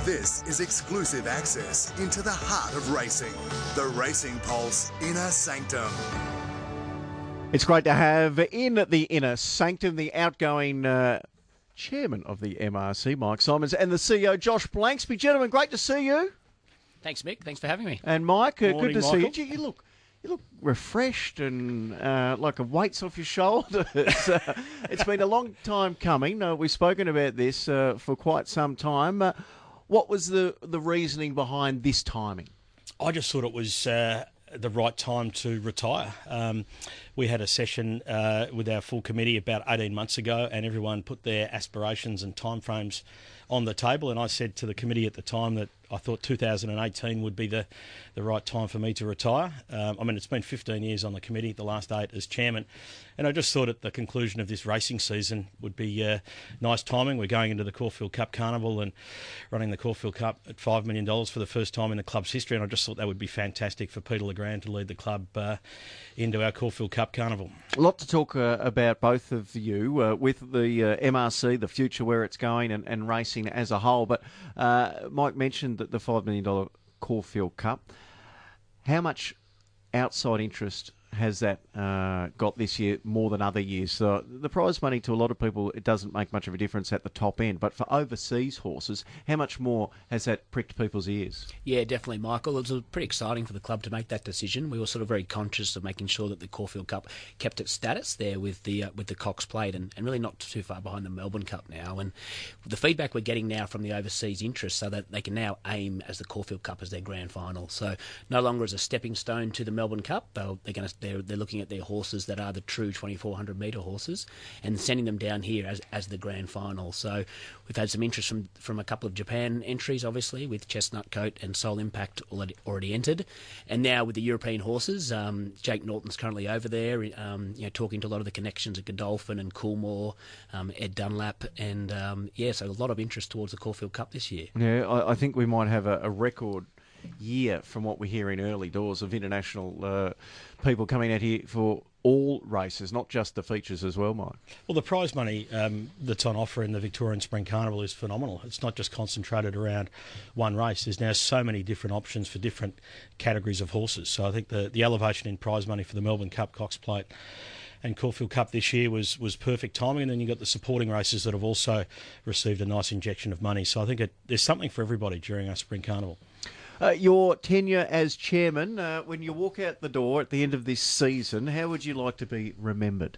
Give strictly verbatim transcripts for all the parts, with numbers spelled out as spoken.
This is exclusive access into the heart of racing. The Racing Pulse Inner Sanctum. It's great to have in the Inner Sanctum the outgoing uh, chairman of the M R C, Mike Simons, and the C E O, Josh Blanksby. Gentlemen, great to see you. Thanks, Mick. Thanks for having me. And Mike, uh, Morning, good to Michael. see you. You look, you look refreshed and uh, like a weight's off your shoulders. uh, it's been a long time coming. Uh, we've spoken about this uh, for quite some time. Uh, what was the the reasoning behind this timing? I just thought it was uh, the right time to retire. Um, we had a session uh, with our full committee about eighteen months ago, and everyone put their aspirations and timeframes on the table. And I said to the committee at the time that I thought two thousand eighteen would be the, the right time for me to retire. Um, I mean, it's been fifteen years on the committee, the last eight as chairman. And I just thought at the conclusion of this racing season would be uh, nice timing. We're going into the Caulfield Cup Carnival and running the Caulfield Cup at five million dollars for the first time in the club's history. And I just thought that would be fantastic for Peter Legrand to lead the club uh, into our Caulfield Cup Carnival. A lot to talk uh, about both of you uh, with the uh, M R C, the future, where it's going, and, and racing as a whole. But uh, Mike mentioned that the five million dollars Caulfield Cup. How much outside interest has that uh, got this year more than other years? So the prize money to a lot of people, it doesn't make much of a difference at the top end. But for overseas horses, how much more has that pricked people's ears? Yeah, definitely, Michael. It was pretty exciting for the club to make that decision. We were sort of very conscious of making sure that the Caulfield Cup kept its status there with the uh, with the Cox Plate, and, and really not too far behind the Melbourne Cup now. And the feedback we're getting now from the overseas interest, so that they can now aim as the Caulfield Cup as their grand final. So no longer as a stepping stone to the Melbourne Cup. They'll, they're going to they're, they're looking at their horses that are the true twenty-four hundred metre horses and sending them down here as as the grand final. So we've had some interest from from a couple of Japan entries, obviously, with Chestnut Coat and Soul Impact already, already entered, and now with the European horses, um, Jake Norton's currently over there, um, you know, talking to a lot of the connections at Godolphin and Coolmore, um, Ed Dunlap, and um, yeah, so a lot of interest towards the Caulfield Cup this year. Yeah, I, I think we might have a, a record year from what we hear in early doors of international uh, people coming out here for all races, not just the features as well, Mike. Well, the prize money um, that's on offer in the Victorian Spring Carnival is phenomenal. It's not just concentrated around one race. There's now so many different options for different categories of horses. So I think the, the elevation in prize money for the Melbourne Cup, Cox Plate and Caulfield Cup this year was was perfect timing. And then you've got the supporting races that have also received a nice injection of money. So I think it, there's something for everybody during our Spring Carnival. Uh, your tenure as chairman, uh, when you walk out the door at the end of this season, how would you like to be remembered?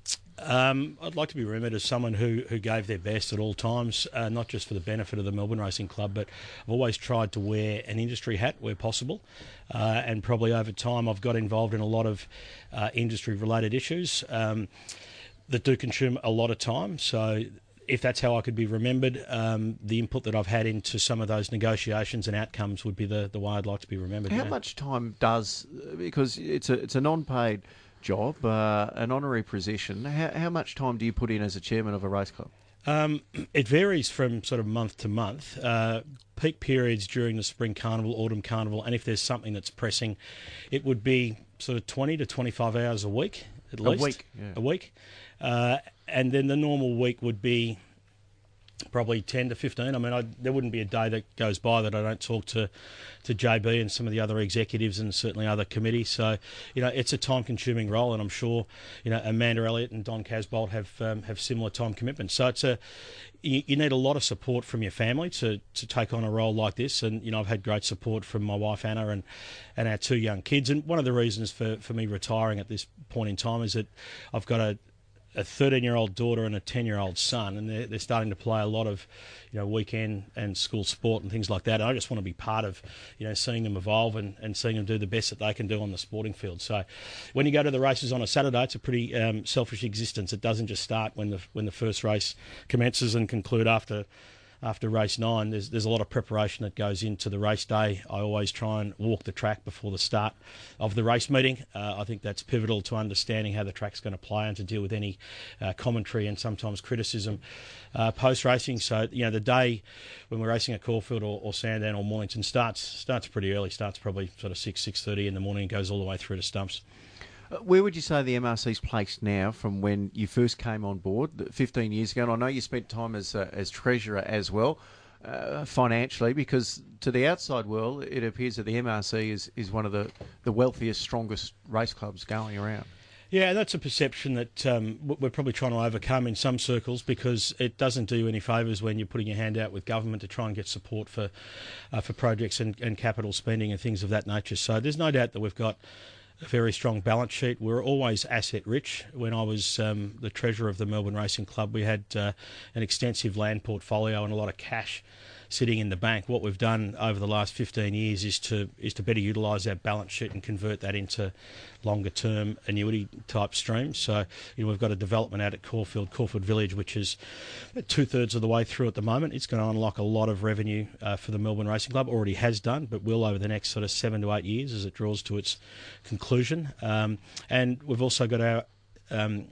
Um, I'd like to be remembered as someone who, who gave their best at all times, uh, not just for the benefit of the Melbourne Racing Club, but I've always tried to wear an industry hat where possible. Uh, and probably over time I've got involved in a lot of uh, industry-related issues um, that do consume a lot of time. So if that's how I could be remembered, um, the input that I've had into some of those negotiations and outcomes would be the, the way I'd like to be remembered. How yeah. much time does, because it's a it's a non-paid job, uh, an honorary position, how, how much time do you put in as a chairman of a race club? Um, it varies from sort of month to month. Uh, peak periods during the Spring Carnival, Autumn Carnival, and if there's something that's pressing, it would be sort of twenty to twenty-five hours a week at least. A week, yeah. A week. Uh, and then the normal week would be probably ten to fifteen. I mean, I, there wouldn't be a day that goes by that I don't talk to, to J B and some of the other executives and certainly other committees. So, you know, it's a time-consuming role, and I'm sure, you know, Amanda Elliott and Don Casbolt have um, have similar time commitments. So it's a you, you need a lot of support from your family to, to take on a role like this. And, you know, I've had great support from my wife, Anna, and, and our two young kids. And one of the reasons for, for me retiring at this point in time is that I've got a a thirteen-year-old daughter and a ten-year-old son, and they're, they're starting to play a lot of, you know, weekend and school sport and things like that. And I just want to be part of, you know, seeing them evolve and, and seeing them do the best that they can do on the sporting field. So when you go to the races on a Saturday, it's a pretty um, selfish existence. It doesn't just start when the when the first race commences and conclude after after race nine. There's there's a lot of preparation that goes into the race day. I always try and walk the track before the start of the race meeting. Uh, I think that's pivotal to understanding how the track's going to play and to deal with any uh, commentary and sometimes criticism uh, post-racing. So, you know, the day when we're racing at Caulfield or, or Sandown or Mornington starts starts pretty early. Starts probably sort of six, six thirty in the morning and goes all the way through to stumps. Where would you say the M R C's placed now from when you first came on board fifteen years ago? And I know you spent time as uh, as treasurer as well. uh, financially? Because to the outside world, it appears that the M R C is, is one of the, the wealthiest, strongest race clubs going around. Yeah, that's a perception that um, we're probably trying to overcome in some circles, because it doesn't do you any favours when you're putting your hand out with government to try and get support for uh, for projects and, and capital spending and things of that nature. So there's no doubt that we've got a very strong balance sheet. We're always asset rich. When I was um, the treasurer of the Melbourne Racing Club, we had uh, an extensive land portfolio and a lot of cash sitting in the bank. What we've done over the last fifteen years is to is to better utilise our balance sheet and convert that into longer term annuity type streams. So, you know, we've got a development out at Caulfield, Caulfield Village, which is two thirds of the way through at the moment. It's going to unlock a lot of revenue uh, for the Melbourne Racing Club. Already has done, but will over the next sort of seven to eight years as it draws to its conclusion. Um, and we've also got our um,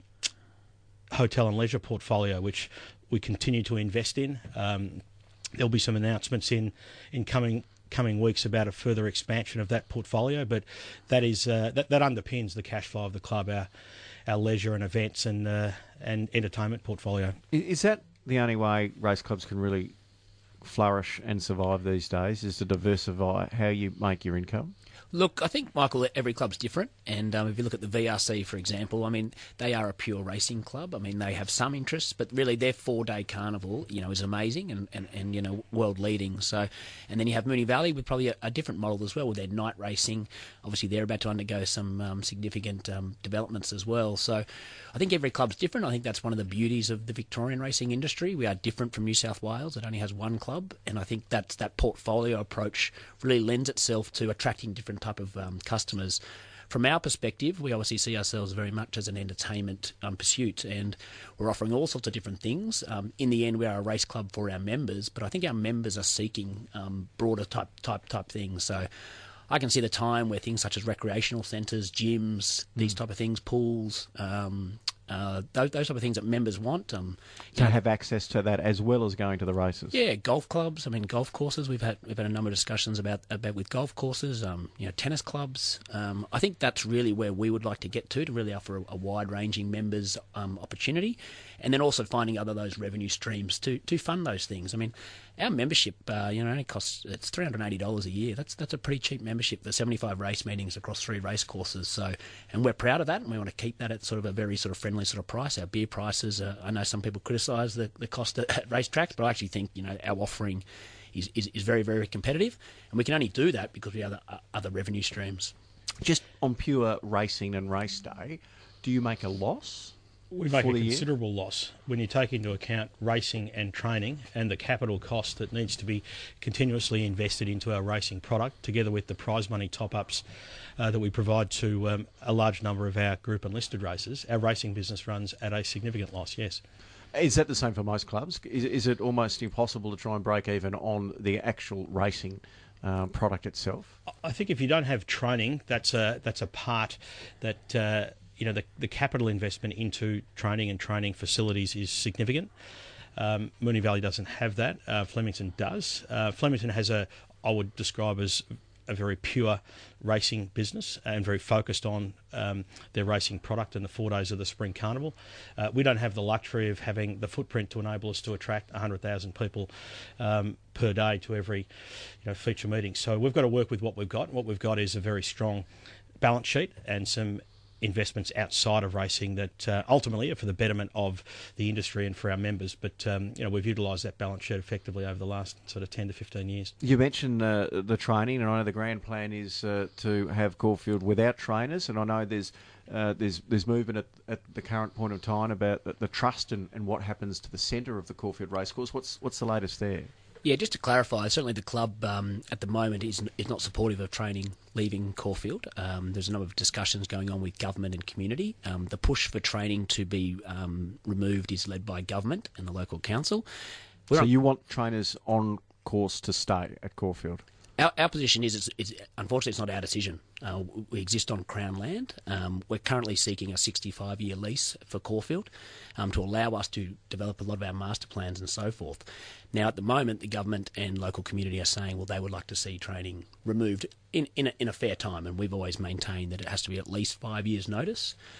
hotel and leisure portfolio, which we continue to invest in. Um, There'll be some announcements in, in coming coming weeks about a further expansion of that portfolio, but that is uh, that, that underpins the cash flow of the club, our our leisure and events and uh, and entertainment portfolio. Is that the only way race clubs can really flourish and survive these days, is to diversify how you make your income? Look, I think, Michael, every club's different. And um, if you look at the V R C, for example, I mean, they are a pure racing club. I mean, they have some interests, but really their four-day carnival, you know, is amazing and, and, and you know, world-leading. So, and then you have Moonee Valley with probably a, a different model as well with their night racing. Obviously, they're about to undergo some um, significant um, developments as well. So I think every club's different. I think that's one of the beauties of the Victorian racing industry. We are different from New South Wales. It only has one club. And I think that's, that portfolio approach really lends itself to attracting different type of um, customers. From our perspective, we obviously see ourselves very much as an entertainment um, pursuit, and we're offering all sorts of different things. Um, in the end, we are a race club for our members, but I think our members are seeking um, broader type type type things. So I can see the time where things such as recreational centres, gyms, these type of things, pools, um, uh, those, those type of things that members want. Um, To have access to that as well as going to the races. Yeah, golf clubs. I mean, golf courses. We've had we've had a number of discussions about about with golf courses. Um, you know, tennis clubs. Um, I think that's really where we would like to get to to really offer a, a wide-ranging members um, opportunity, and then also finding other those revenue streams to to fund those things. I mean, our membership, uh, you know, only costs it's three hundred and eighty dollars a year. That's that's a pretty cheap membership for seventy-five race meetings across three race courses. So, and we're proud of that, and we want to keep that at sort of a very sort of friendly sort of price. Our beer prices. Uh, I know some people criticise the the cost at, at racetracks, but I actually think, you know, our offering is, is is very very competitive, and we can only do that because we have other, other revenue streams. Just on pure racing and race day, do you make a loss? We make a for the year? considerable loss when you take into account racing and training and the capital cost that needs to be continuously invested into our racing product, together with the prize money top-ups uh, that we provide to um, a large number of our group and listed races. Our racing business runs at a significant loss, yes. Is that the same for most clubs? Is, is it almost impossible to try and break even on the actual racing um, product itself? I think if you don't have training, that's a that's a part that uh, you know the the capital investment into training and training facilities is significant. Um, Moonee Valley doesn't have that. Uh, Flemington does. Uh, Flemington has a I would describe as a very pure racing business and very focused on um, their racing product and the four days of the Spring Carnival. Uh, we don't have the luxury of having the footprint to enable us to attract one hundred thousand people um, per day to every you know, feature meeting. So we've got to work with what we've got. What we've got is a very strong balance sheet and some investments outside of racing that uh, ultimately are for the betterment of the industry and for our members. But um, you know, we've utilised that balance sheet effectively over the last sort of ten to fifteen years. You mentioned uh, the training, and I know the grand plan is uh, to have Caulfield without trainers, and I know there's uh, there's there's movement at, at the current point of time about the, the trust and, and what happens to the centre of the Caulfield Racecourse. What's what's the latest there? Yeah, just to clarify, certainly the club um, at the moment is is not supportive of training leaving Caulfield. Um, there's a number of discussions going on with government and community. Um, the push for training to be um, removed is led by government and the local council. We're so on, you want trainers on course to stay at Caulfield? Our, our position is, it's, it's, unfortunately, it's not our decision. Uh, we exist on Crown land. Um, we're currently seeking a sixty-five year lease for Caulfield um, to allow us to develop a lot of our master plans and so forth. Now, at the moment, the government and local community are saying, well, they would like to see training removed in, in, a, in a fair time, and we've always maintained that it has to be at least five years' notice.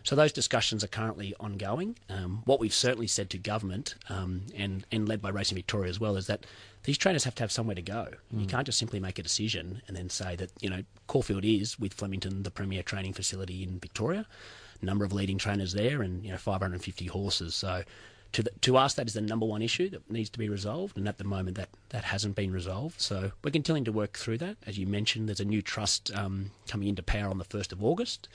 So those discussions are currently ongoing. Um, what we've certainly said to government, um, and, and led by Racing Victoria as well, is that these trainers have to have somewhere to go. Mm. You can't just simply make a decision and then say that, you know, Caulfield is, with Flemington, the premier training facility in Victoria, number of leading trainers there, and, you know, five hundred fifty horses. So to the, to us, that is the number one issue that needs to be resolved, and at the moment that, that hasn't been resolved. So we're continuing to work through that. As you mentioned, there's a new trust um, coming into power on the first of August.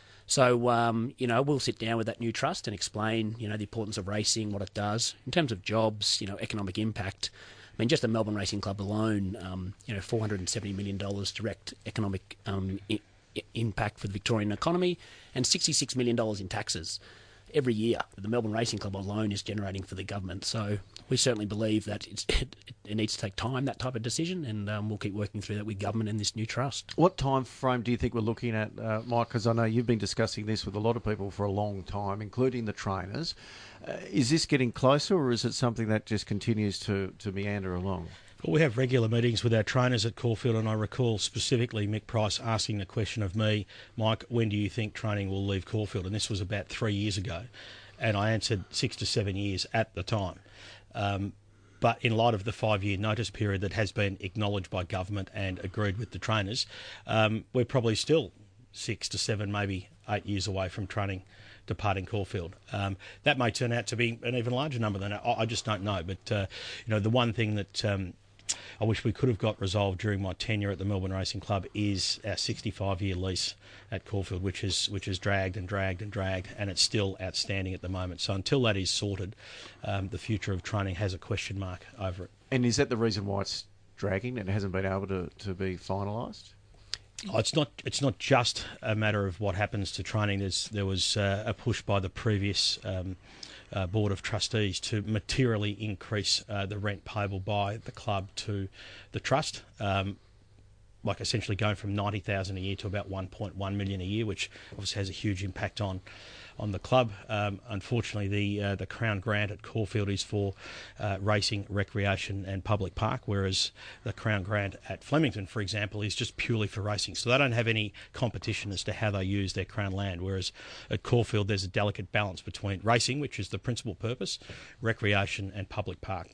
So, um, you know, we'll sit down with that new trust and explain, you know, the importance of racing, what it does in terms of jobs, you know, economic impact. I mean, just the Melbourne Racing Club alone, um, you know, four hundred seventy million dollars direct economic um, I- impact for the Victorian economy, and sixty-six million dollars in taxes every year that the Melbourne Racing Club alone is generating for the government. So we certainly believe that it's, it, it needs to take time, that type of decision, and um, we'll keep working through that with government and this new trust. What time frame do you think we're looking at, uh, Mike? Because I know you've been discussing this with a lot of people for a long time, including the trainers. Uh, is this getting closer, or is it something that just continues to, to meander along? Well, we have regular meetings with our trainers at Caulfield, and I recall specifically Mick Price asking the question of me, Mike, when do you think training will leave Caulfield? And this was about three years ago, and I answered six to seven years at the time. Um, but in light of the five-year notice period that has been acknowledged by government and agreed with the trainers, um, we're probably still six to seven, maybe eight years away from training departing Caulfield. Um, that may turn out to be an even larger number than that. I, I just don't know. But, uh, you know, the one thing that um, I wish we could have got resolved during my tenure at the Melbourne Racing Club is our sixty-five year lease at Caulfield, which is which is dragged and dragged and dragged, and it's still outstanding at the moment. So until that is sorted, um, the future of training has a question mark over it. And is that the reason why it's dragging and hasn't been able to, to be finalised? Oh, it's not. It's not just a matter of what happens to training. There's, there was uh, a push by the previous um, uh, Board of Trustees to materially increase uh, the rent payable by the club to the trust, um, like essentially going from ninety thousand a year to about one point one million a year, which obviously has a huge impact on on the club. Um, unfortunately, the uh, the Crown grant at Caulfield is for uh, racing, recreation and public park, whereas the Crown grant at Flemington, for example, is just purely for racing. So they don't have any competition as to how they use their Crown land, whereas at Caulfield there's a delicate balance between racing, which is the principal purpose, recreation and public park.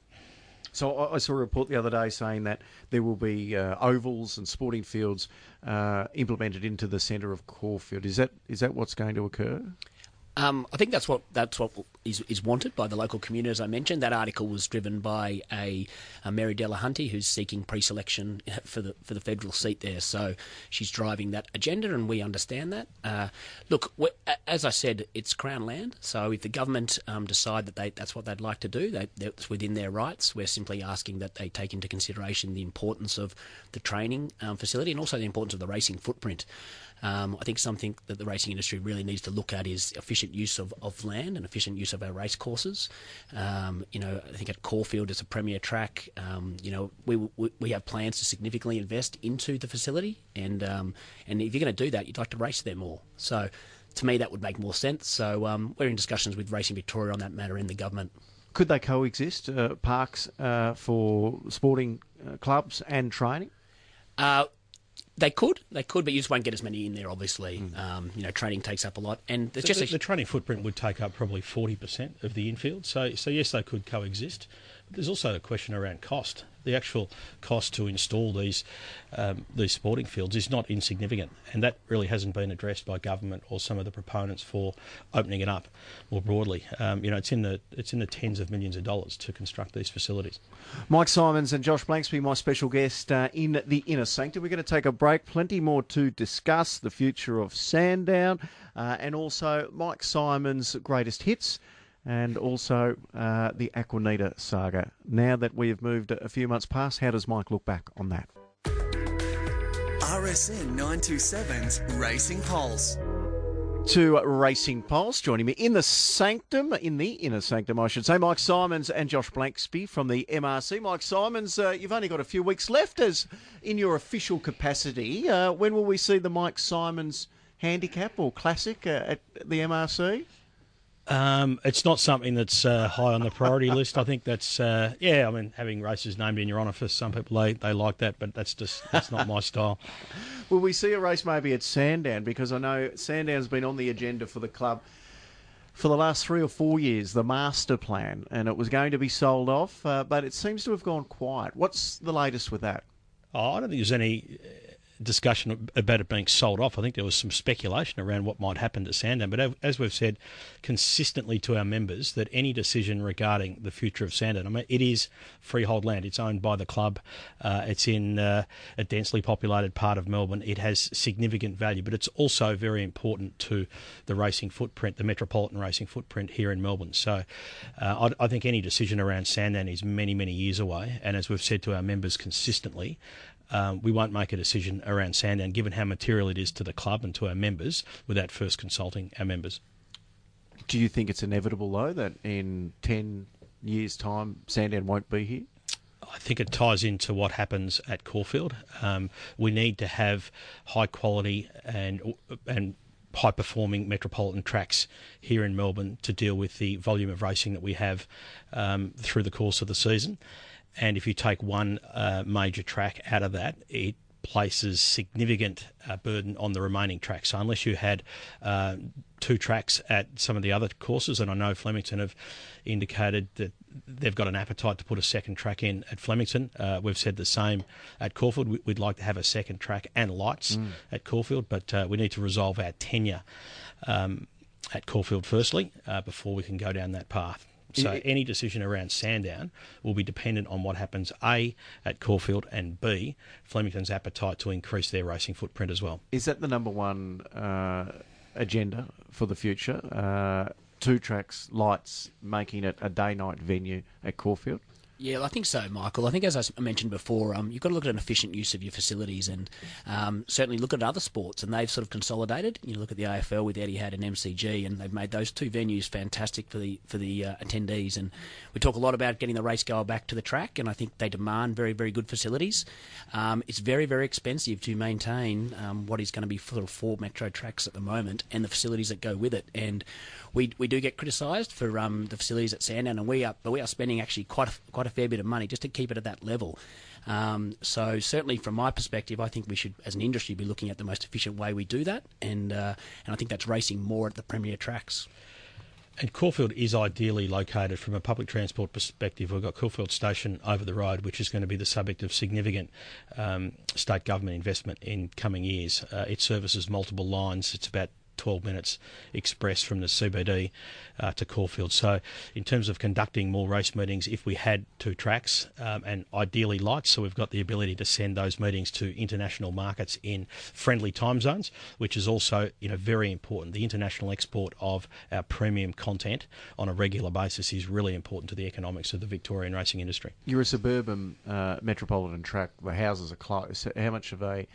So I saw a report the other day saying that there will be uh, ovals and sporting fields uh, implemented into the centre of Caulfield. Is that is that what's going to occur? Um, I think that's what that's what is, is wanted by the local community, as I mentioned. That article was driven by a, a Mary Delahunty, who's seeking pre-selection for the for the federal seat there. So she's driving that agenda, and we understand that. Uh, look, as I said, it's Crown land. So if the government um, decide that they that's what they'd like to do, they, that's within their rights. We're simply asking that they take into consideration the importance of the training um, facility and also the importance of the racing footprint. Um, I think something that the racing industry really needs to look at is efficient use of, of land and efficient use of our race courses. Um, you know, I think at Caulfield it's a premier track. Um, you know, we, we we have plans to significantly invest into the facility, and um, and if you're going to do that, you'd like to race there more. So, to me, that would make more sense. So, um, we're in discussions with Racing Victoria on that matter in the government. Could they coexist, uh, parks uh, for sporting uh, clubs and training? Uh, They could, they could, but you just won't get as many in there, obviously. Mm. Um, you know, training takes up a lot. And there's the, just the, a... the training footprint would take up probably forty percent of the infield. So, so yes, they could coexist. But there's also a question around cost. The actual cost to install these um, these sporting fields is not insignificant, and that really hasn't been addressed by government or some of the proponents for opening it up more broadly. Um, you know, it's in the it's in the tens of millions of dollars to construct these facilities. Mike Simons and Josh Blanksby, my special guest uh, in the Inner Sanctum. We're going to take a break. Plenty more to discuss: the future of Sandown, uh, and also Mike Simons' greatest hits. And also uh, the Aquanita saga. Now that we have moved a few months past, how does Mike look back on that? R S N nine twenty-seven's Racing Pulse. To Racing Pulse, joining me in the sanctum, in the inner sanctum, I should say, Mike Simons and Josh Blanksby from the M R C. Mike Simons, uh, you've only got a few weeks left as in your official capacity. Uh, when will we see the Mike Simons handicap or classic uh, at the M R C? Um, it's not something that's uh, high on the priority list. I think that's, uh, yeah, I mean, having races named in your honour for some people, they, they like that, but that's just that's not my style. Will we see a race maybe at Sandown? Because I know Sandown's been on the agenda for the club for the last three or four years, the master plan, and it was going to be sold off, uh, but it seems to have gone quiet. What's the latest with that? Oh, I don't think there's any discussion about it being sold off. I think there was some speculation around what might happen to Sandown, but as we've said consistently to our members, that any decision regarding the future of Sandown, I mean, it is freehold land. It's owned by the club. Uh, it's in uh, a densely populated part of Melbourne. It has significant value, but it's also very important to the racing footprint, the metropolitan racing footprint here in Melbourne. So uh, I, I think any decision around Sandown is many, many years away, and as we've said to our members consistently, Um, we won't make a decision around Sandown, given how material it is to the club and to our members, without first consulting our members. Do you think it's inevitable, though, that in ten years' time Sandown won't be here? I think it ties into what happens at Caulfield. Um, we need to have high quality and and high performing metropolitan tracks here in Melbourne to deal with the volume of racing that we have um, through the course of the season. And if you take one uh, major track out of that, it places significant uh, burden on the remaining tracks. So unless you had uh, two tracks at some of the other courses, and I know Flemington have indicated that they've got an appetite to put a second track in at Flemington. Uh, we've said the same at Caulfield. We'd like to have a second track and lights mm. at Caulfield, but uh, we need to resolve our tenure um, at Caulfield firstly uh, before we can go down that path. So any decision around Sandown will be dependent on what happens, A, at Caulfield, and B, Flemington's appetite to increase their racing footprint as well. Is that the number one uh, agenda for the future? Uh, two tracks, lights, making it a day-night venue at Caulfield? Yeah, I think so, Michael. I think, as I mentioned before, um, you've got to look at an efficient use of your facilities, and um, certainly look at other sports, and they've sort of consolidated. You look at the A F L with Etihad and M C G, and they've made those two venues fantastic for the for the uh, attendees. And we talk a lot about getting the race goer back to the track, and I think they demand very, very good facilities. Um, it's very, very expensive to maintain um, what is going to be sort of four metro tracks at the moment, and the facilities that go with it. And we we do get criticised for um, the facilities at Sandown, and we are but we are spending actually quite a, quite a fair bit of money just to keep it at that level. Um, so certainly from my perspective, I think we should, as an industry, be looking at the most efficient way we do that, and uh, and I think that's racing more at the premier tracks. And Caulfield is ideally located from a public transport perspective. We've got Caulfield Station over the road, which is going to be the subject of significant um, state government investment in coming years. Uh, it services multiple lines. It's about twelve minutes express from the C B D uh, to Caulfield. So in terms of conducting more race meetings, if we had two tracks um, and ideally lights, so we've got the ability to send those meetings to international markets in friendly time zones, which is also, you know, very important. The international export of our premium content on a regular basis is really important to the economics of the Victorian racing industry. You're a suburban uh, metropolitan track. The houses are close. How much of a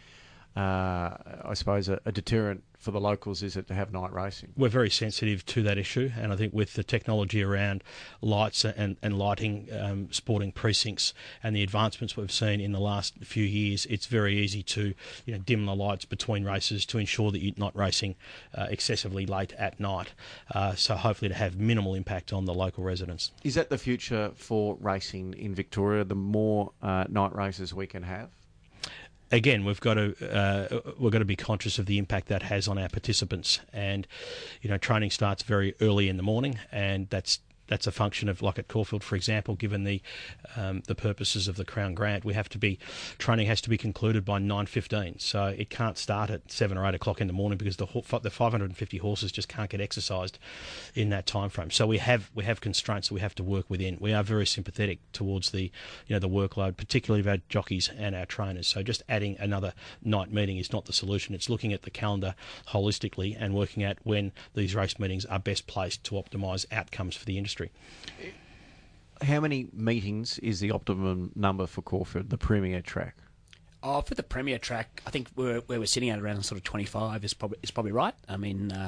Uh, I suppose a, a deterrent for the locals is it to have night racing? We're very sensitive to that issue, and I think with the technology around lights and, and lighting um, sporting precincts and the advancements we've seen in the last few years, it's very easy to, you know, dim the lights between races to ensure that you're not racing uh, excessively late at night. Uh, so hopefully to have minimal impact on the local residents. Is that the future for racing in Victoria? The more uh, night races we can have? Again, we've got to uh, we've got to be conscious of the impact that has on our participants, and you know, training starts very early in the morning, and that's that's a function of, like at Caulfield, for example, given the um, the purposes of the Crown Grant, we have to be training has to be concluded by nine fifteen, so it can't start at seven or eight o'clock in the morning because the the five hundred fifty horses just can't get exercised in that time frame. So we have we have constraints that we have to work within. We are very sympathetic towards the you know the workload, particularly of our jockeys and our trainers. So just adding another night meeting is not the solution. It's looking at the calendar holistically and working out when these race meetings are best placed to optimise outcomes for the industry. How many meetings is the optimum number for Caulfield, the premier track? Oh, for the premier track, I think we're, where we're sitting at around sort of twenty-five is probably is probably right. I mean, uh,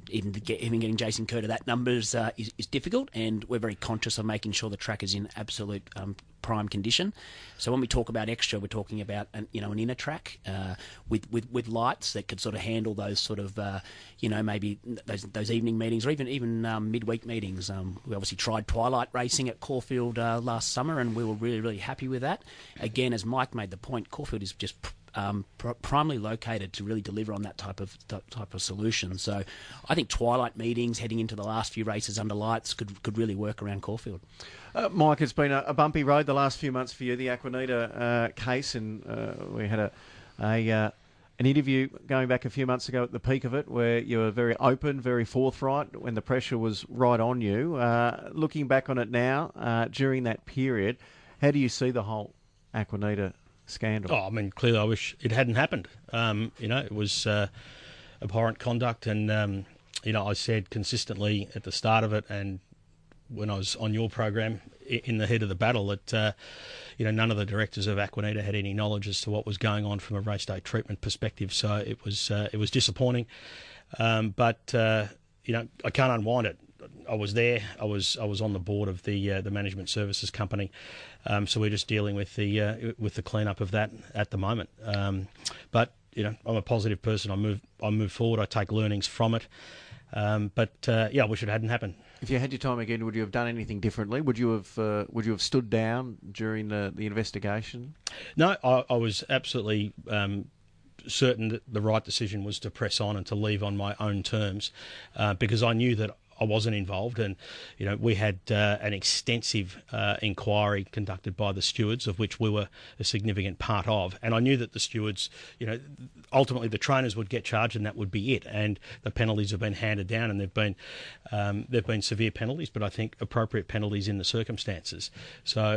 even, get, even getting Jason Kerr to that numbers uh, is, is difficult, and we're very conscious of making sure the track is in absolute um, prime condition. So when we talk about extra, we're talking about an, you know an inner track uh, with, with with lights that could sort of handle those sort of uh, you know maybe those those evening meetings or even even um, midweek meetings. Um, we obviously tried twilight racing at Caulfield uh, last summer, and we were really really happy with that. Again, as Mike made the point, Caulfield is just Um, pr- primarily located to really deliver on that type of that type of solution. So I think twilight meetings heading into the last few races under lights could could really work around Caulfield. Uh, Mike, it's been a, a bumpy road the last few months for you, the Aquinnita uh, case, and uh, we had a, a uh, an interview going back a few months ago at the peak of it where you were very open, very forthright when the pressure was right on you. Uh, looking back on it now, uh, during that period, how do you see the whole Aquinnita scandal? Oh, I mean, clearly I wish it hadn't happened. Um, you know, it was uh, abhorrent conduct, and, um, you know, I said consistently at the start of it and when I was on your program in the head of the battle that, uh, you know, none of the directors of Aquinnita had any knowledge as to what was going on from a race day treatment perspective. So it was uh, it was disappointing. Um, but, uh, you know, I can't unwind it. I was there. I was I was on the board of the uh, the management services company, um, so we're just dealing with the uh, with the cleanup of that at the moment. Um, but you know, I'm a positive person. I move I move forward. I take learnings from it. Um, but uh, yeah, I wish it hadn't happened. If you had your time again, would you have done anything differently? Would you have uh, would you have stood down during the, the investigation? No, I, I was absolutely Um, certain that the right decision was to press on and to leave on my own terms, uh, because I knew that I wasn't involved, and you know we had uh, an extensive uh, inquiry conducted by the stewards, of which we were a significant part of, and I knew that the stewards, you know, ultimately the trainers would get charged, and that would be it. And the penalties have been handed down, and they've been um, they've been severe penalties, but I think appropriate penalties in the circumstances. So,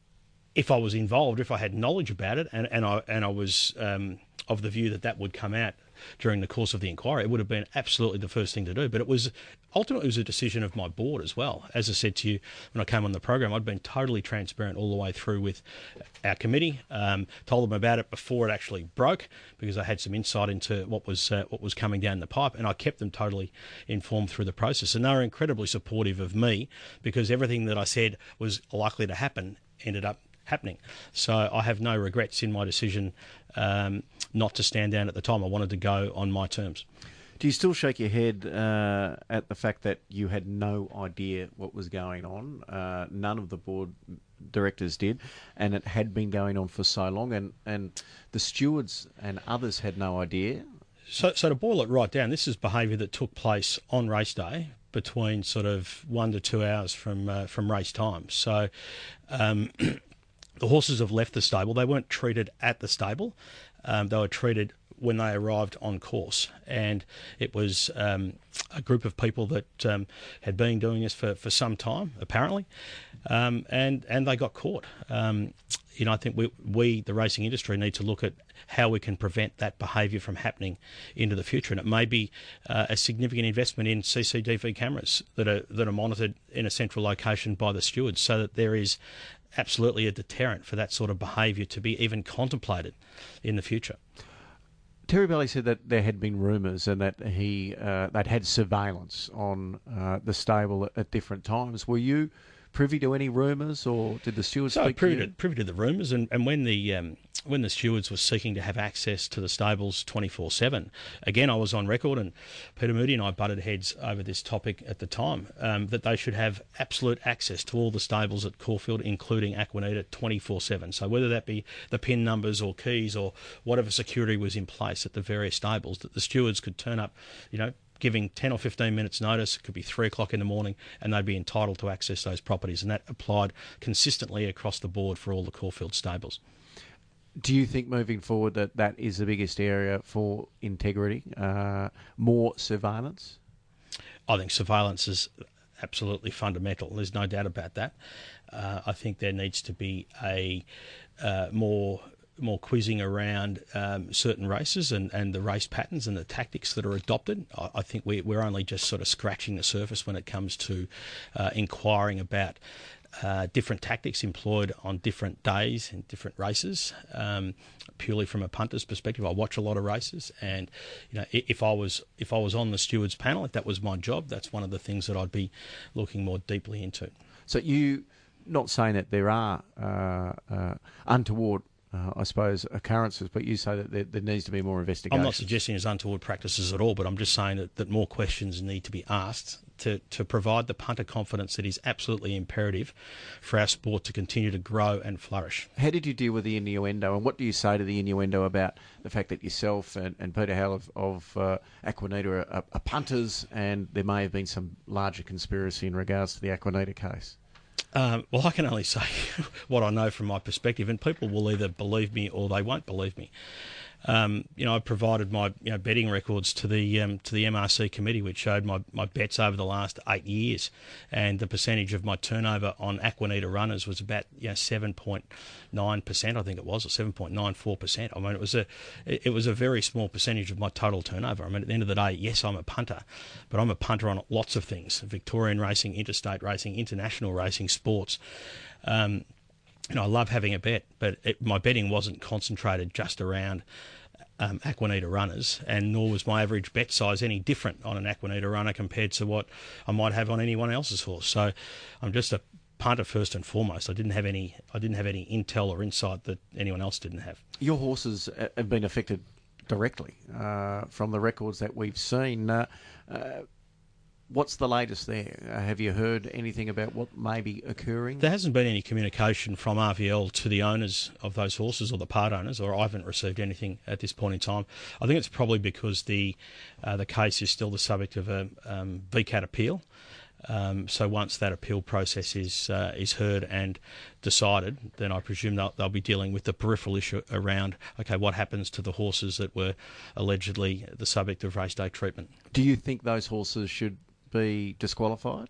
if I was involved, if I had knowledge about it, and, and I and I was um, of the view that that would come out during the course of the inquiry, it would have been absolutely the first thing to do. But it was ultimately it was a decision of my board as well. As I said to you when I came on the program, I'd been totally transparent all the way through with our committee. Um, told them about it before it actually broke, because I had some insight into what was uh, what was coming down the pipe, and I kept them totally informed through the process. And they were incredibly supportive of me, because everything that I said was likely to happen ended up happening. So I have no regrets in my decision um, not to stand down at the time. I wanted to go on my terms. Do you still shake your head uh, at the fact that you had no idea what was going on? Uh, none of the board directors did, and it had been going on for so long, and, and the stewards and others had no idea? So, so to boil it right down, this is behaviour that took place on race day between sort of one to two hours from uh, from race time. So um, the horses have left the stable. They weren't treated at the stable. Um, they were treated when they arrived on course. And it was um, a group of people that um, had been doing this for, for some time, apparently, um, and, and they got caught. Um, you know, I think we, we, the racing industry, need to look at how we can prevent that behaviour from happening into the future. And it may be uh, a significant investment in C C T V cameras that are that are monitored in a central location by the stewards, so that there is absolutely a deterrent for that sort of behaviour to be even contemplated in the future. Terry Bailey said that there had been rumours and that he uh, they'd had surveillance on uh, the stable at, at different times. Were you privy to any rumours, or did the stewards so speak privy to you? To, privy to the rumours, and, and when the um, when the stewards were seeking to have access to the stables twenty-four seven, again I was on record, and Peter Moody and I butted heads over this topic at the time, um, that they should have absolute access to all the stables at Caulfield, including Aquinnita, twenty-four seven. So whether that be the pin numbers or keys or whatever security was in place at the various stables, that the stewards could turn up, you know, giving ten or fifteen minutes notice. It could be three o'clock in the morning, and they'd be entitled to access those properties. And that applied consistently across the board for all the Caulfield stables. Do you think moving forward that that is the biggest area for integrity, uh, more surveillance? I think surveillance is absolutely fundamental. There's no doubt about that. Uh, I think there needs to be a uh, more more quizzing around um, certain races and, and the race patterns and the tactics that are adopted. I, I think we, we're only just sort of scratching the surface when it comes to uh, inquiring about uh, different tactics employed on different days in different races. Um, purely from a punter's perspective, I watch a lot of races, and you know, if I was if I was on the stewards panel, if that was my job, that's one of the things that I'd be looking more deeply into. So you, not saying that there are uh, uh, untoward, uh, I suppose, occurrences, but you say that there, there needs to be more investigation. I'm not suggesting there's untoward practices at all, but I'm just saying that, that more questions need to be asked to, to provide the punter confidence that is absolutely imperative for our sport to continue to grow and flourish. How did you deal with the innuendo, and what do you say to the innuendo about the fact that yourself and, and Peter Howell of, of uh, Aquanita are, are punters, and there may have been some larger conspiracy in regards to the Aquanita case? Um, well, I can only say what I know from my perspective, and people will either believe me or they won't believe me. Um, you know, I provided my you know, betting records to the um, to the M R C committee, which showed my, my bets over the last eight years, and the percentage of my turnover on Aquanita runners was about you know seven point nine percent, I think it was, or seven point nine four percent. I mean, it was a it was a very small percentage of my total turnover. I mean, at the end of the day, yes, I'm a punter, but I'm a punter on lots of things: Victorian racing, interstate racing, international racing, sports. Um, You know, I love having a bet, but it, my betting wasn't concentrated just around um, Aquanita runners, and nor was my average bet size any different on an Aquanita runner compared to what I might have on anyone else's horse. So I'm just a punter first and foremost. I didn't have any, I didn't have any intel or insight that anyone else didn't have. Your horses have been affected directly uh, from the records that we've seen. Uh, uh, What's the latest there? Uh, have you heard anything about what may be occurring? There hasn't been any communication from R V L to the owners of those horses or the part owners, or I haven't received anything at this point in time. I think it's probably because the uh, the case is still the subject of a um, V CAT appeal. Um, so once that appeal process is uh, is heard and decided, then I presume they'll, they'll be dealing with the peripheral issue around, okay, what happens to the horses that were allegedly the subject of race day treatment. Do you think those horses should be disqualified?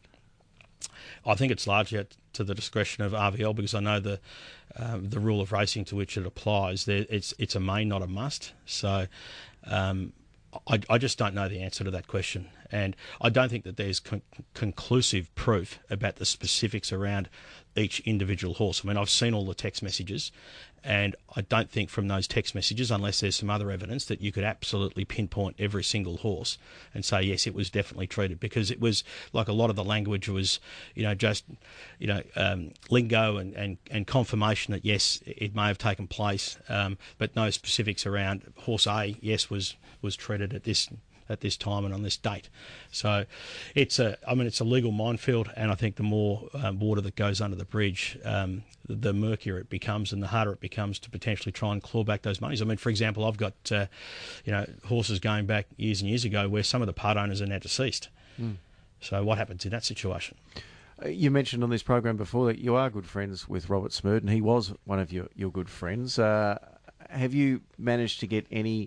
I think it's largely to the discretion of R V L, because I know the um, the rule of racing to which it applies. There, it's it's a may, not a must. So um, I, I just don't know the answer to that question, and I don't think that there's con- conclusive proof about the specifics around each individual horse. I mean, I've seen all the text messages, and I don't think from those text messages, unless there's some other evidence, that you could absolutely pinpoint every single horse and say, yes, it was definitely treated, because it was like a lot of the language was, you know, just, you know, um, lingo and, and, and confirmation that, yes, it may have taken place, um, but no specifics around horse A, yes, was, was treated at this at this time and on this date. So it's a, I mean, it's a legal minefield, and I think the more um, water that goes under the bridge, um, the, the murkier it becomes and the harder it becomes to potentially try and claw back those monies. I mean, for example, I've got, uh, you know, horses going back years and years ago where some of the part owners are now deceased. Mm. So what happens in that situation? You mentioned on this program before that you are good friends with Robert Smurden. He was one of your, your good friends. Uh, have you managed to get any,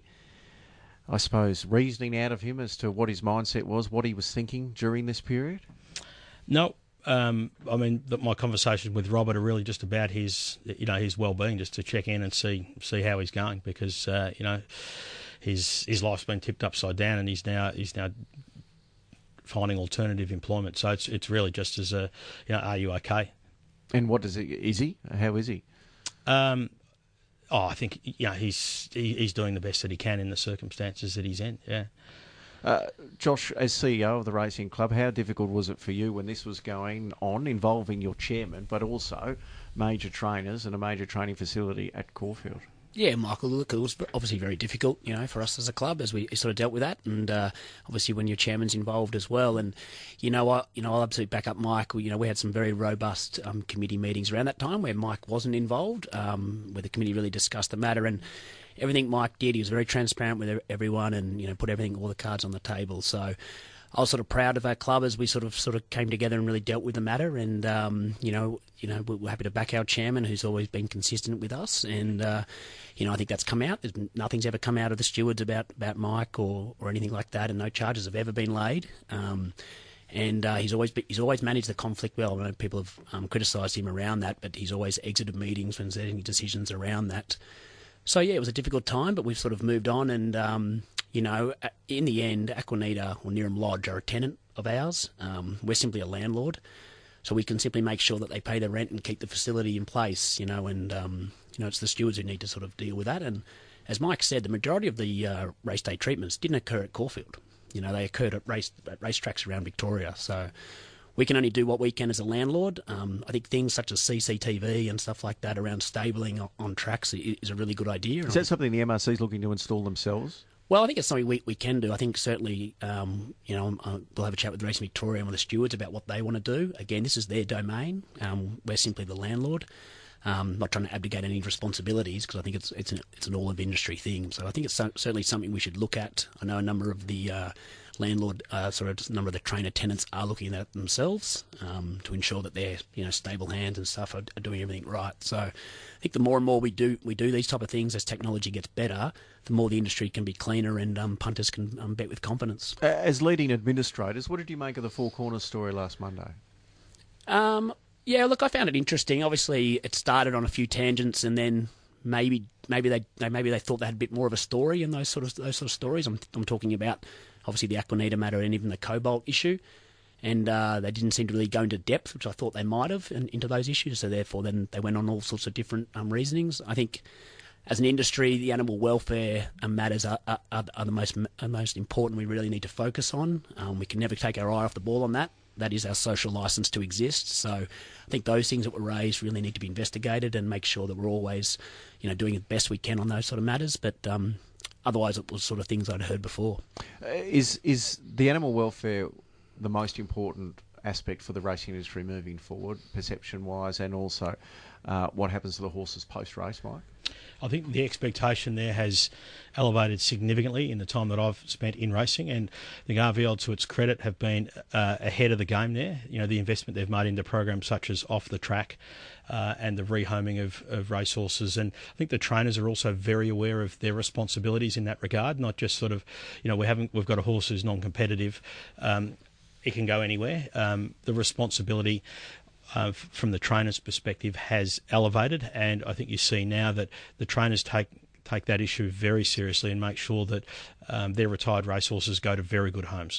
I suppose, reasoning out of him as to what his mindset was, what he was thinking during this period? No. Um, I mean, the, my conversations with Robert are really just about his, you know, his well-being, just to check in and see see how he's going, because uh, you know, his his life's been tipped upside down, and he's now he's now finding alternative employment. So it's it's really just as a, you know, are you okay? And what does he? Is he? How is he? Um, Oh, I think you know he's he, he's doing the best that he can in the circumstances that he's in. Yeah. Uh, Josh, as C E O of the Racing Club, how difficult was it for you when this was going on, involving your chairman, but also major trainers and a major training facility at Caulfield? Yeah, Michael, look, it was obviously very difficult, you know, for us as a club as we sort of dealt with that, and uh, obviously when your chairman's involved as well. And you know, I, you know, I'll absolutely back up Mike. You know, we had some very robust um, committee meetings around that time where Mike wasn't involved, um, where the committee really discussed the matter, and everything Mike did, he was very transparent with everyone, and you know, put everything, all the cards on the table. So I was sort of proud of our club as we sort of sort of came together and really dealt with the matter. And um, you know, you know, we're happy to back our chairman, who's always been consistent with us. And uh, you know, I think that's come out. There's, nothing's ever come out of the stewards about about Mike or or anything like that, and no charges have ever been laid. Um, and uh, he's always he's always managed the conflict well. I know people have um, criticised him around that, but he's always exited meetings when there's any decisions around that. So yeah, it was a difficult time, but we've sort of moved on, and um, you know, in the end, Aquanita or Neerim Lodge are a tenant of ours. Um, we're simply a landlord. so we can simply make sure that they pay their rent and keep the facility in place, you know, and, um, you know, it's the stewards who need to sort of deal with that. And as Mike said, the majority of the uh, race day treatments didn't occur at Caulfield. You know, they occurred at race at racetracks around Victoria. So we can only do what we can as a landlord. Um, I think things such as C C T V and stuff like that around stabling on, on tracks is a really good idea. Is that something the M R C is looking to install themselves? Well, I think it's something we, we can do. I think certainly, um, you know, uh, we'll have a chat with Racing Victoria and with the stewards about what they want to do. Again, this is their domain. Um, we're simply the landlord. Um, not trying to abdicate any responsibilities because I think it's it's an, it's an all of industry thing. So I think it's so, certainly something we should look at. I know a number of the uh, landlord, uh, sort of a number of the trainer tenants are looking at it themselves um, to ensure that their you know stable hands and stuff are, are doing everything right. So I think the more and more we do we do these type of things as technology gets better, the more the industry can be cleaner and um, punters can um, bet with confidence. As leading administrators, what did you make of the Four Corners story last Monday? Um. Yeah, look, I found it interesting. Obviously, it started on a few tangents, and then maybe maybe they, they maybe they thought they had a bit more of a story in those sort of those sort of stories. I'm I'm talking about obviously the Aquanita matter and even the Cobalt issue, and uh, they didn't seem to really go into depth, which I thought they might have, in, into those issues. So therefore, then they went on all sorts of different um, reasonings. I think as an industry, the animal welfare matters are, are, are the most are most important. We really need to focus on. Um, we can never take our eye off the ball on that. That is our social licence to exist. So I think those things that were raised really need to be investigated and make sure that we're always, you know, doing the best we can on those sort of matters. But um, otherwise, it was sort of things I'd heard before. Uh, is is the animal welfare the most important aspect for the racing industry moving forward, perception-wise, and also uh, what happens to the horses post-race, Mike? I think the expectation there has elevated significantly in the time that I've spent in racing, and I think R V L, to its credit, have been uh, ahead of the game there. You know, the investment they've made into programs such as Off the Track uh, and the rehoming of, of racehorses, and I think the trainers are also very aware of their responsibilities in that regard. Not just sort of, you know, we haven't we've got a horse who's non-competitive. Um, it can go anywhere. Um, the responsibility Uh, from the trainers' perspective has elevated, and I think you see now that the trainers take take that issue very seriously and make sure that um, their retired racehorses go to very good homes.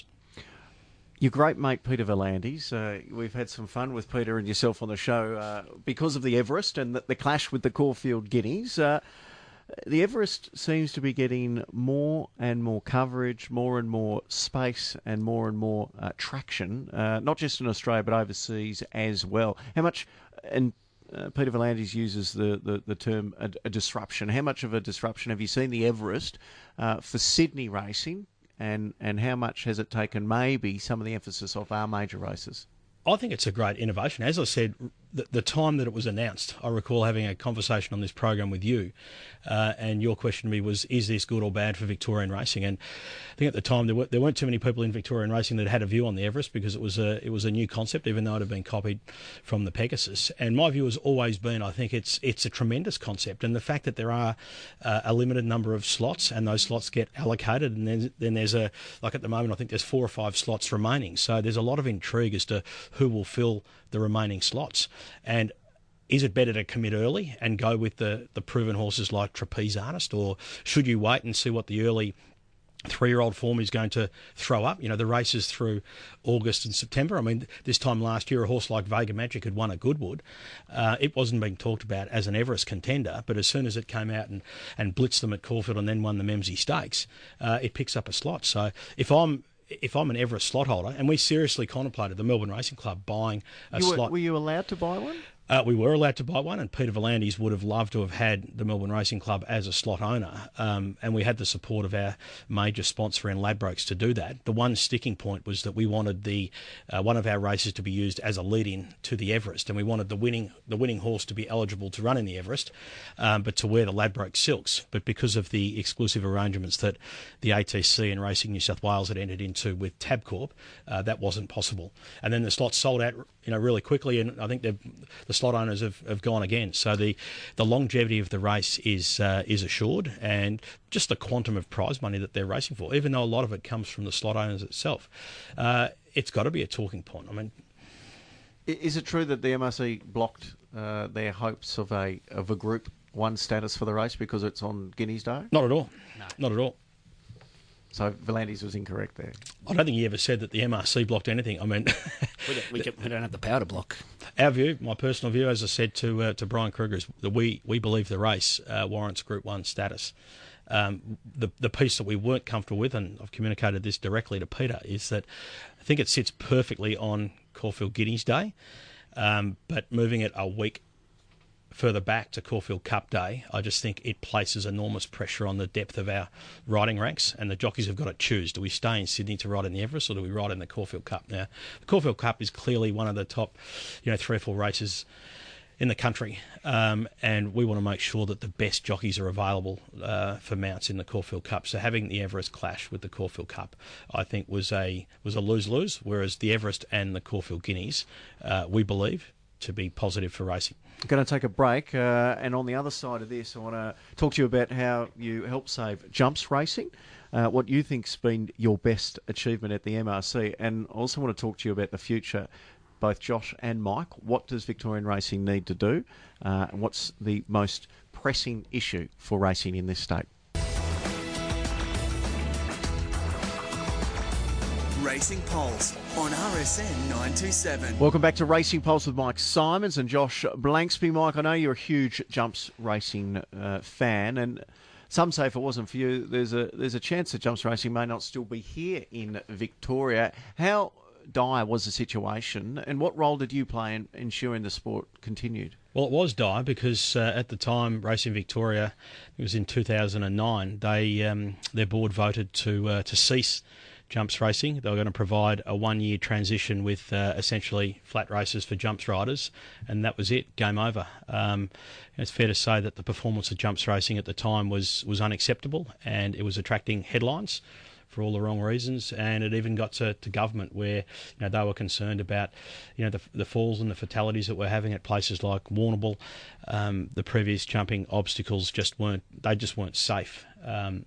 Your great mate Peter V'landys, uh, we've had some fun with Peter and yourself on the show uh, because of the Everest and the, the clash with the Caulfield Guineas. Uh, The Everest seems to be getting more and more coverage, more and more space, and more and more uh, traction, uh, not just in Australia but overseas as well. How much, and uh, Peter V'landys uses the, the, the term a, a disruption, how much of a disruption have you seen the Everest uh, for Sydney racing, and, and how much has it taken maybe some of the emphasis off our major races? I think it's a great innovation. As I said, the, the time that it was announced, I recall having a conversation on this program with you, uh, and your question to me was, is this good or bad for Victorian racing? And I think at the time there, were, there weren't too many people in Victorian racing that had a view on the Everest, because it was a it was a new concept, even though it had been copied from the Pegasus. And my view has always been, I think it's it's a tremendous concept, and the fact that there are uh, a limited number of slots, and those slots get allocated, and then then there's a like at the moment I think there's four or five slots remaining. So there's a lot of intrigue as to who will fill the remaining slots. And is it better to commit early and go with the, the proven horses like Trapeze Artist, or should you wait and see what the early three-year-old form is going to throw up? You know, the races through August and September. I mean, this time last year, a horse like Vega Magic had won at Goodwood. Uh, it wasn't being talked about as an Everest contender, but as soon as it came out and, and blitzed them at Caulfield and then won the Memsie Stakes, uh, it picks up a slot. So if I'm If I'm an Everest slot holder, and we seriously contemplated the Melbourne Racing Club buying a you were, slot. Were you allowed to buy one? Uh, we were allowed to buy one, and Peter V'landys would have loved to have had the Melbourne Racing Club as a slot owner, um, and we had the support of our major sponsor in Ladbrokes to do that. The one sticking point was that we wanted the uh, one of our races to be used as a lead-in to the Everest, and we wanted the winning the winning horse to be eligible to run in the Everest, um, but to wear the Ladbrokes silks. But because of the exclusive arrangements that the A T C and Racing New South Wales had entered into with Tabcorp, uh, that wasn't possible. And then the slots sold out, you know, really quickly, and I think the slot owners have, have gone again. So the, the longevity of the race is uh, is assured, and just the quantum of prize money that they're racing for, even though a lot of it comes from the slot owners itself, uh, it's got to be a talking point. I mean, is it true that the M R C blocked uh, their hopes of a of a Group One status for the race because it's on Guineas Day? Not at all. No. Not at all. So Volandes was incorrect there. I don't think he ever said that the M R C blocked anything. I mean, we, don't, we, can, we don't have the power to block. Our view, my personal view, as I said to uh, to Brian Kruger, is that we, we believe the race uh, warrants Group one status. Um, the the piece that we weren't comfortable with, and I've communicated this directly to Peter, is that I think it sits perfectly on Caulfield Guineas Day, um, but moving it a week further back to Caulfield Cup Day, I just think it places enormous pressure on the depth of our riding ranks, and the jockeys have got to choose. Do we stay in Sydney to ride in the Everest, or do we ride in the Caulfield Cup? Now, the Caulfield Cup is clearly one of the top, you know, three or four races in the country, um, and we want to make sure that the best jockeys are available uh, for mounts in the Caulfield Cup. So having the Everest clash with the Caulfield Cup, I think, was a was a lose-lose, whereas the Everest and the Caulfield Guineas, uh, we believe, to be positive for racing. Going to take a break, uh, and on the other side of this, I want to talk to you about how you help save jumps racing, uh, what you think's been your best achievement at the M R C, and I also want to talk to you about the future. Both Josh and Mike, what does Victorian racing need to do, uh, and what's the most pressing issue for racing in this state? Racing Pulse on R S N nine two seven. Welcome back to Racing Pulse with Mike Simons and Josh Blanksby. Mike, I know you're a huge jumps racing uh, fan, and some say if it wasn't for you, there's a there's a chance that jumps racing may not still be here in Victoria. How dire was the situation, and what role did you play in ensuring the sport continued? Well, it was dire because uh, at the time, Racing Victoria, it was in two thousand nine, they um, their board voted to uh, to cease jumps racing. They were going to provide a one-year transition with uh, essentially flat races for jumps riders, and that was it. Game over. Um, it's fair to say that the performance of jumps racing at the time was was unacceptable, and it was attracting headlines for all the wrong reasons, and it even got to, to government where, you know, they were concerned about, you know, the, the falls and the fatalities that we're having at places like Warrnambool. Um, the previous jumping obstacles just weren't, they just weren't safe. Um,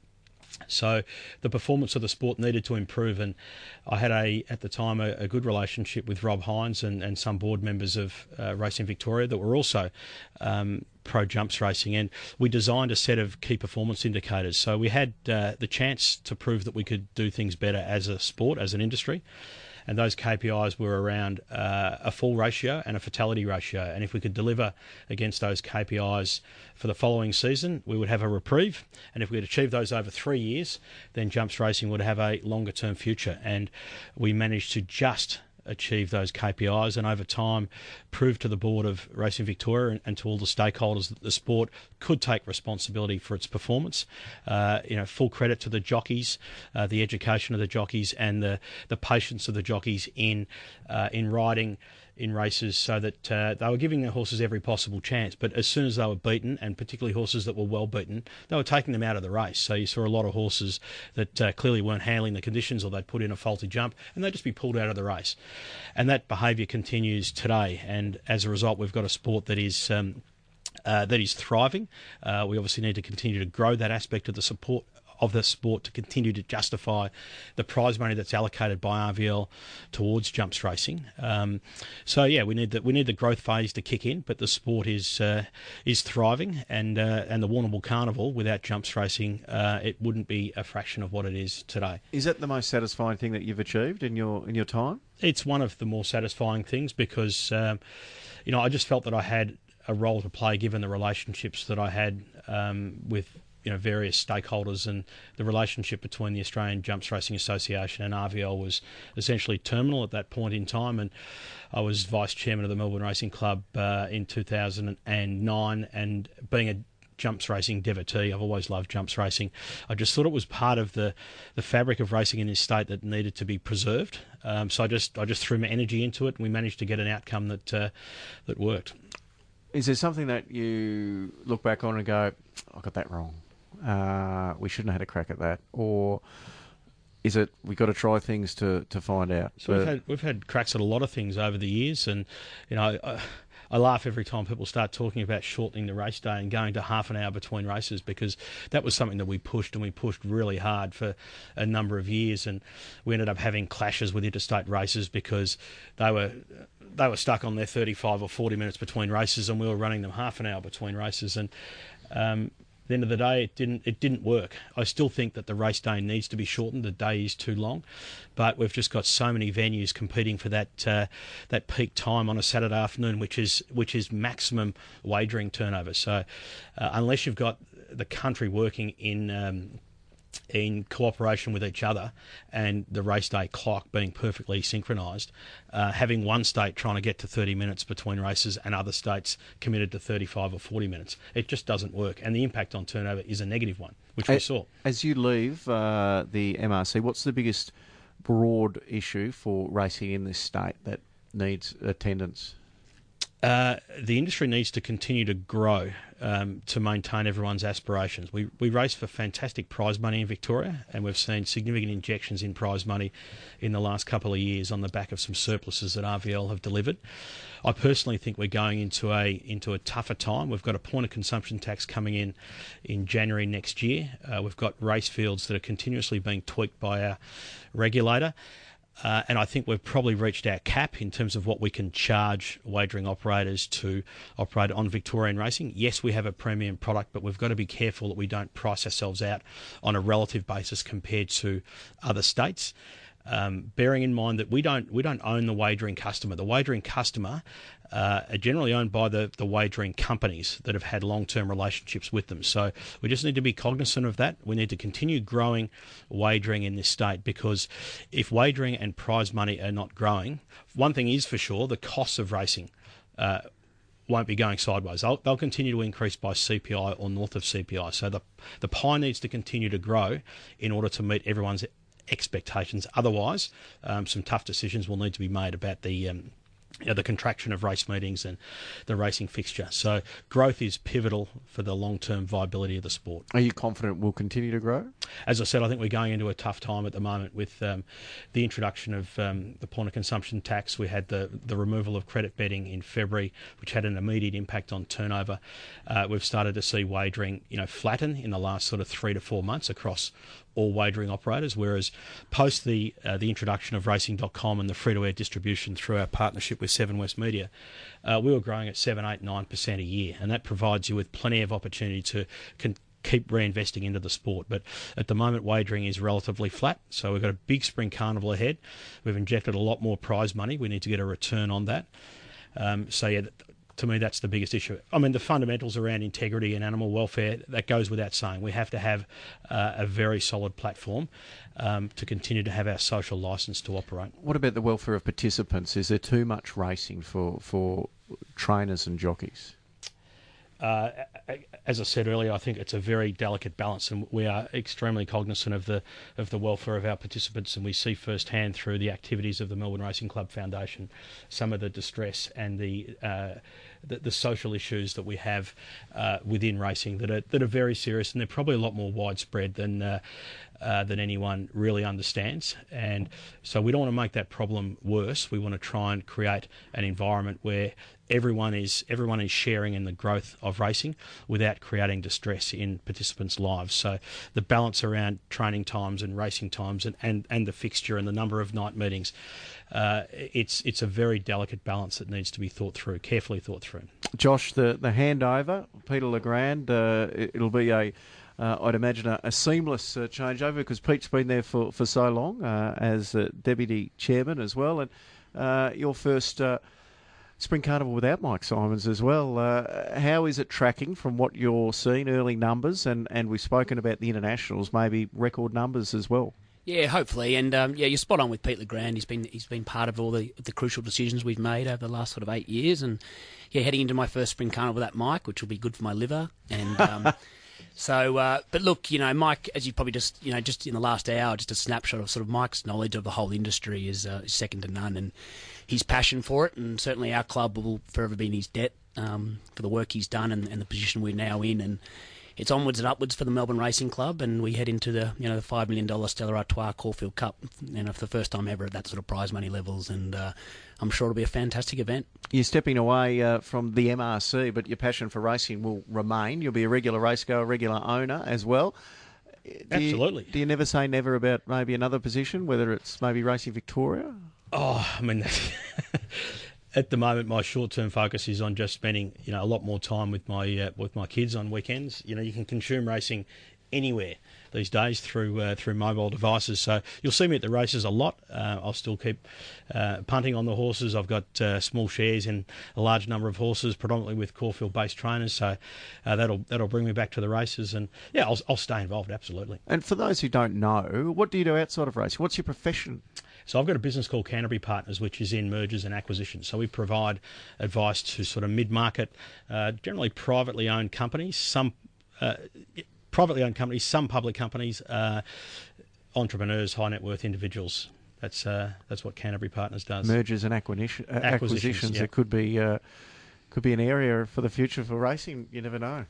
So the performance of the sport needed to improve, and I had a at the time a, a good relationship with Rob Hines and, and some board members of uh, Racing Victoria that were also um, pro jumps racing, and we designed a set of key performance indicators. So we had uh, the chance to prove that we could do things better as a sport, as an industry. And those K P Is were around uh, a fall ratio and a fatality ratio. And if we could deliver against those K P Is for the following season, we would have a reprieve. And if we had achieved those over three years, then jumps racing would have a longer term future. And we managed to just achieve those K P Is, and over time prove to the board of Racing Victoria and, and to all the stakeholders that the sport could take responsibility for its performance. Uh, you know, full credit to the jockeys, uh, the education of the jockeys, and the the patience of the jockeys in uh, in riding in races, so that uh, they were giving their horses every possible chance. But as soon as they were beaten, and particularly horses that were well beaten, they were taking them out of the race. So you saw a lot of horses that uh, clearly weren't handling the conditions, or they'd put in a faulty jump, and they'd just be pulled out of the race. And that behaviour continues today. And as a result, we've got a sport that is um, uh, that is thriving. Uh, we obviously need to continue to grow that aspect of the support of the sport to continue to justify the prize money that's allocated by R V L towards jumps racing. Um, so yeah, we need the we need the growth phase to kick in, but the sport is uh, is thriving, and uh, and the Warrnambool Carnival without jumps racing, uh, it wouldn't be a fraction of what it is today. Is that the most satisfying thing that you've achieved in your in your time? It's one of the more satisfying things because um, you know, I just felt that I had a role to play given the relationships that I had um, with, you know, various stakeholders, and the relationship between the Australian Jumps Racing Association and R V L was essentially terminal at that point in time. And I was vice chairman of the Melbourne Racing Club uh, in two thousand nine, and being a jumps racing devotee, I've always loved jumps racing. I just thought it was part of the, the fabric of racing in this state that needed to be preserved. Um, so I just I just threw my energy into it, and we managed to get an outcome that uh, that worked. Is there something that you look back on and go, I got that wrong? Uh, we shouldn't have had a crack at that, or is it we got to try things to, to find out? So we've had we've had cracks at a lot of things over the years, and you know, I, I laugh every time people start talking about shortening the race day and going to half an hour between races, because that was something that we pushed, and we pushed really hard for a number of years, and we ended up having clashes with interstate races because they were they were stuck on their thirty-five or forty minutes between races, and we were running them half an hour between races, and um, the end of the day, it didn't it didn't work. I still think that the race day needs to be shortened. The day is too long, but we've just got so many venues competing for that uh, that peak time on a Saturday afternoon, which is which is maximum wagering turnover. So uh, unless you've got the country working in um, in cooperation with each other and the race day clock being perfectly synchronised, uh, having one state trying to get to thirty minutes between races and other states committed to thirty-five or forty minutes, it just doesn't work. And the impact on turnover is a negative one, which we as, saw. As you leave uh, the M R C, what's the biggest broad issue for racing in this state that needs attendance? Uh, the industry needs to continue to grow um, to maintain everyone's aspirations. We we race for fantastic prize money in Victoria, and we've seen significant injections in prize money in the last couple of years on the back of some surpluses that R V L have delivered. I personally think we're going into a into a tougher time. We've got a point of consumption tax coming in in January next year. Uh, we've got race fields that are continuously being tweaked by our regulator. Uh, and I think we've probably reached our cap in terms of what we can charge wagering operators to operate on Victorian racing. Yes, we have a premium product, but we've got to be careful that we don't price ourselves out on a relative basis compared to other states. Um, bearing in mind that we don't we don't own the wagering customer. The wagering customer uh, are generally owned by the, the wagering companies that have had long-term relationships with them. So we just need to be cognizant of that. We need to continue growing wagering in this state, because if wagering and prize money are not growing, one thing is for sure, the costs of racing uh, won't be going sideways. They'll, they'll continue to increase by C P I or north of C P I. So the the pie needs to continue to grow in order to meet everyone's expectations. Otherwise, um, some tough decisions will need to be made about the um, you know, the contraction of race meetings and the racing fixture. So growth is pivotal for the long-term viability of the sport. Are you confident we'll continue to grow? As I said, I think we're going into a tough time at the moment with um, the introduction of um, the point of consumption tax. We had the, the removal of credit betting in February, which had an immediate impact on turnover. Uh, we've started to see wagering, you know, flatten in the last sort of three to four months across all wagering operators, whereas post the uh, the introduction of racing dot com and the free-to-air distribution through our partnership with Seven West Media, uh, we were growing at seven, eight, nine percent a year, and that provides you with plenty of opportunity to con- keep reinvesting into the sport. But at the moment, wagering is relatively flat, so we've got a big spring carnival ahead. We've injected a lot more prize money. We need to get a return on that. Um, so yeah, to me, that's the biggest issue. I mean, the fundamentals around integrity and animal welfare, that goes without saying. We have to have uh, a very solid platform um, to continue to have our social licence to operate. What about the welfare of participants? Is there too much racing for, for trainers and jockeys? Uh, as I said earlier, I think it's a very delicate balance, and we are extremely cognizant of the of the welfare of our participants, and we see firsthand through the activities of the Melbourne Racing Club Foundation some of the distress and the uh, the, the social issues that we have uh, within racing that are that are very serious, and they're probably a lot more widespread than uh, uh, than anyone really understands. And so we don't want to make that problem worse. We want to try and create an environment where everyone is everyone is sharing in the growth of racing without creating distress in participants' lives. So the balance around training times and racing times and, and, and the fixture and the number of night meetings, uh, it's it's a very delicate balance that needs to be thought through, carefully thought through. Josh, the, the handover, Peter Legrand, uh, it, it'll be a, uh, I'd imagine, a, a seamless uh, changeover, because Pete's been there for, for so long uh, as uh, Deputy Chairman as well, and uh, your first Uh, Spring Carnival without Mike Simons as well. Uh, how is it tracking from what you're seeing, early numbers? And, and we've spoken about the internationals, maybe record numbers as well. Yeah, hopefully, and um, yeah, you're spot on with Pete Legrand. He's been he's been part of all the the crucial decisions we've made over the last sort of eight years, and yeah, heading into my first Spring Carnival without Mike, which will be good for my liver. And um, so, uh, but look, you know, Mike, as you probably just you know just in the last hour, just a snapshot of sort of Mike's knowledge of the whole industry is, uh, is second to none, and his passion for it, and certainly our club will forever be in his debt um, for the work he's done and, and the position we're now in. And it's onwards and upwards for the Melbourne Racing Club, and we head into the you know the five million dollar Stella Artois Caulfield Cup, you know, for the first time ever at that sort of prize money levels, and uh, I'm sure it'll be a fantastic event. You're stepping away uh, from the M R C, but your passion for racing will remain. You'll be a regular racegoer, a regular owner as well. Do Absolutely. You, do you never say never about maybe another position, whether it's maybe Racing Victoria? Oh, I mean, at the moment, my short-term focus is on just spending, you know, a lot more time with my uh, with my kids on weekends. You know, you can consume racing anywhere these days through uh, through mobile devices. So you'll see me at the races a lot. Uh, I'll still keep uh, punting on the horses. I've got uh, small shares in a large number of horses, predominantly with Caulfield-based trainers. So uh, that'll that'll bring me back to the races, and yeah, I'll, I'll stay involved absolutely. And for those who don't know, what do you do outside of racing? What's your profession? So I've got a business called Canterbury Partners, which is in mergers and acquisitions. So we provide advice to sort of mid-market, uh, generally privately owned companies, some uh, privately owned companies, some public companies, uh, entrepreneurs, high net worth individuals. That's uh, that's what Canterbury Partners does. Mergers and acquisition, uh, acquisitions. acquisitions. Yeah. It could be uh, could be an area for the future for racing. You never know.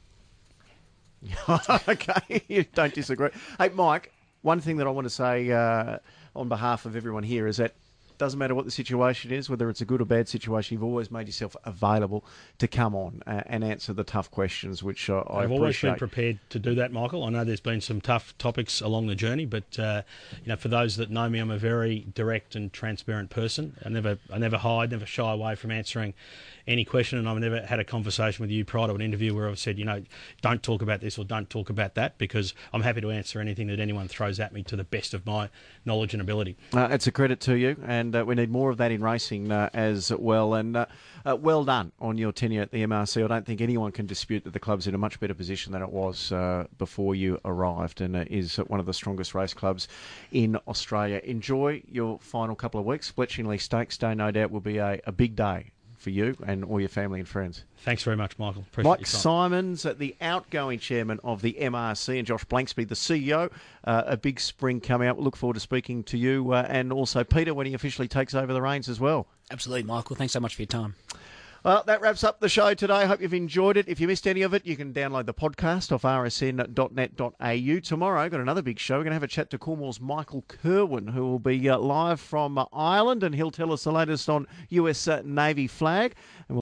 Okay, you don't disagree. Hey, Mike, one thing that I want to say uh, on behalf of everyone here is that doesn't matter what the situation is, whether it's a good or bad situation, you've always made yourself available to come on uh, and answer the tough questions, which uh, I I've appreciate. always been prepared to do that, Michael. I know there's been some tough topics along the journey, but uh, you know, for those that know me, I'm a very direct and transparent person. I never, I never hide, never shy away from answering any question, and I've never had a conversation with you prior to an interview where I've said, you know, don't talk about this or don't talk about that, because I'm happy to answer anything that anyone throws at me to the best of my knowledge and ability. Uh, it's a credit to you, and uh, we need more of that in racing uh, as well. And uh, uh, well done on your tenure at the M R C. I don't think anyone can dispute that the club's in a much better position than it was uh, before you arrived, and uh, is one of the strongest race clubs in Australia. Enjoy your final couple of weeks. Bletchley Stakes Day, no doubt, will be a, a big day for you and all your family and friends. Thanks very much, Michael. Appreciate Mike your time. Simons, the outgoing chairman of the M R C, and Josh Blanksby, the C E O. Uh, a big spring coming up. Look forward to speaking to you, uh, and also Peter when he officially takes over the reins as well. Absolutely, Michael. Thanks so much for your time. Well, that wraps up the show today. Hope you've enjoyed it. If you missed any of it, you can download the podcast off r s n dot net dot a u. Tomorrow, got another big show. We're going to have a chat to Cornwall's Michael Kerwin, who will be uh, live from uh, Ireland, and he'll tell us the latest on U S uh, Navy flag. And we'll